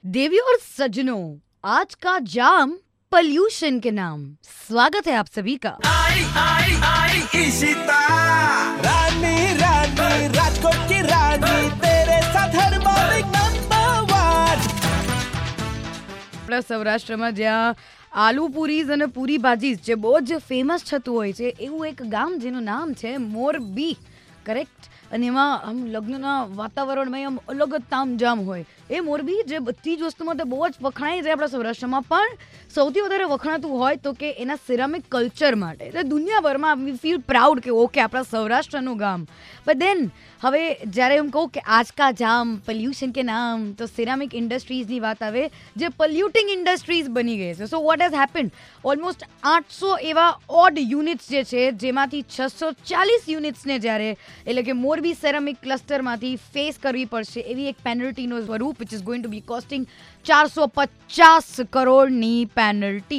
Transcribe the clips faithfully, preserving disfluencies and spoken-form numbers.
देवी और सज्जनों, आज का जाम पॉल्यूशन के नाम। स्वागत है आप सभी का। आई आई आई इशिता, रानी रानी राजकोट की रानी, तेरे साथ हर मॉर्निंग नंबर वन। આપણા સૌરાષ્ટ્રમાં જ્યાં આલુ પૂરીઝ અને પૂરી ભાજી જે બહુ જ ફેમસ થતું હોય છે, એવું એક ગામ જેનું નામ છે મોરબી, કરેક્ટ? અને એમાં આમ લગ્નના વાતાવરણમાં આમ અલગ જ તામઝામ હોય. એ મોરબી જે બધી જ વસ્તુમાં તો બહુ જ વખણાય છે આપણા સૌરાષ્ટ્રમાં, પણ સૌથી વધારે વખણાતું હોય તો કે એના સિરામિક કલ્ચર માટે. એટલે દુનિયાભરમાં વી ફીલ પ્રાઉડ કે ઓકે આપણા સૌરાષ્ટ્રનું ગામ. બટ દેન હવે જ્યારે એમ કહું કે આજ કા જામ પોલ્યુશન કે નામ, તો સિરામિક ઇન્ડસ્ટ્રીઝની વાત આવે જે પોલ્યુટિંગ ઇન્ડસ્ટ્રીઝ બની ગઈ છે. So what has happened, almost આઠસો એવા ઓડ યુનિટ્સ જે છે, જેમાંથી છસો ચાલીસ યુનિટ્સને જ્યારે એટલે કે મોરબી સેરામિક ક્લસ્ટરમાંથી ફેસ કરવી પડશે એવી એક પેનલ્ટીનો સ્વરૂપ, which is going to be costing ચારસો પચાસ કરોડની પેનલ્ટી.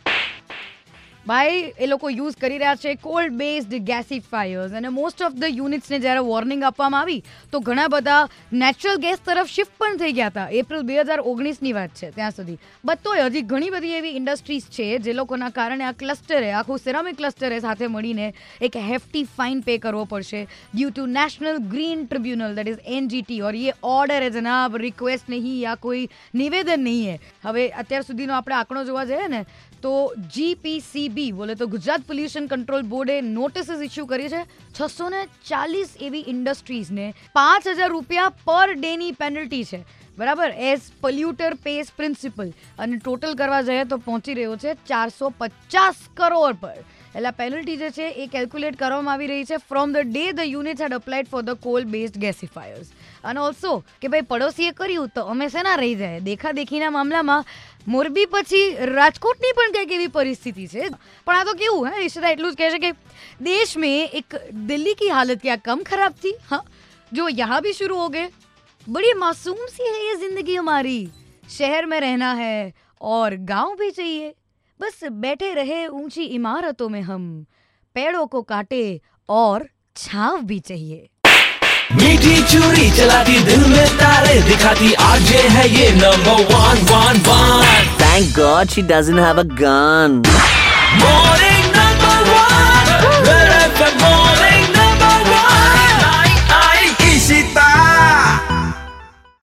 ભાઈ એ લોકો યુઝ કરી રહ્યા છે કોલ્ડ બેઝડ ગેસિફાયર્સ, અને મોસ્ટ ઓફ ધ યુનિટ્સને જ્યારે વોર્નિંગ આપવામાં આવી તો ઘણા બધા નેચરલ ગેસ તરફ શિફ્ટ પણ થઈ ગયા હતા. એપ્રિલ બે હજાર ઓગણીસની વાત છે ત્યાં સુધી. બતોય હજી ઘણી બધી એવી ઇન્ડસ્ટ્રીઝ છે જે લોકોના કારણે આ ક્લસ્ટરે, આખું સિરામિક ક્લસ્ટરે સાથે મળીને એક હેફ્ટી ફાઇન પે કરવો પડશે due to National Green Tribunal, that is N G T. Or ये ऑर्डर है जनाब, रिक्वेस्ट नहीं या कोई निवेदन नहीं है. હવે અત્યાર સુધીનો આપણે આંકડો જોવા જઈએ ને તો જી પી સી બી બોલે તો ગુજરાત પોલ્યુશન કંટ્રોલ બોર્ડે નોટિસીસ ઇસ્યુ કરી છે છસો ને ચાલીસ એવી ઇન્ડસ્ટ્રીઝને પાંચ હજાર રૂપિયા પર ડેની પેનલ્ટી છે, બરાબર, એઝ પોલ્યુટર પેસ પ્રિન્સિપલ. અને ટોટલ કરવા જઈએ તો પહોંચી રહ્યો છે ચારસો પચાસ કરોડ પર. એટલે પેનલ્ટી જે છે એ કેલ્ક્યુલેટ કરવામાં આવી રહી છે from the day the units had applied for the coal based gasifiers. અને ઓલ્સો કે ભાઈ પડોશીએ કર્યું તો અમે શેના રહી જાય. દેખાદેખીના મામલામાં મોરબી પછી રાજકોટની પણ કંઈક એવી પરિસ્થિતિ છે. પણ આ તો કેવું હે ઈશિતા, એટલું જ કહે છે કે દેશ મેં એક દિલ્હી की हालत क्या कम खराब थी, हाँ जो यहाँ भी शुरू हो गए. बड़ी मासूम सी है ये जिंदगी हमारी, शहर में रहना है और गांव भी चाहिए, बस बैठे रहे ऊंची इमारतों में हम, पेड़ों को काटे और छाव भी चाहिए. मीठी चूड़ी चलाती दिल में तारे दिखाती आरजे है ये number one one one. Thank God she doesn't have a gun. More